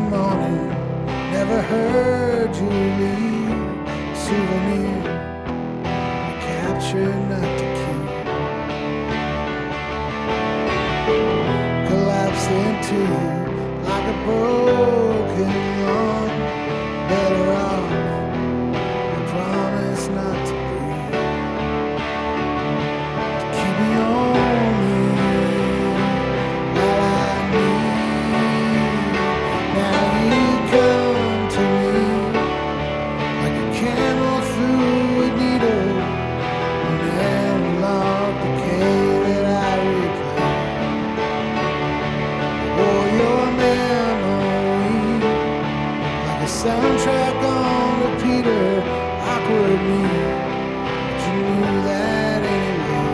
morning, never heard you leave. Souvenir, capture not to keep. Collapse into you like a broken lung. Better off, I promise not to breathe. To keep me only while I need. Now you come to me like a camel through a needle. An analog decay that I replay. Or your memory like a soundtrack on repeater. Awkward me, but you knew that anyway.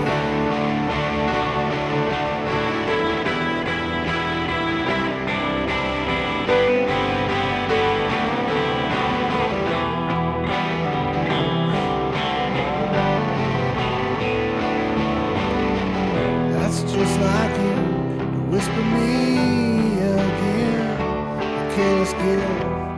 That's just like you to whisper me again. A careless gift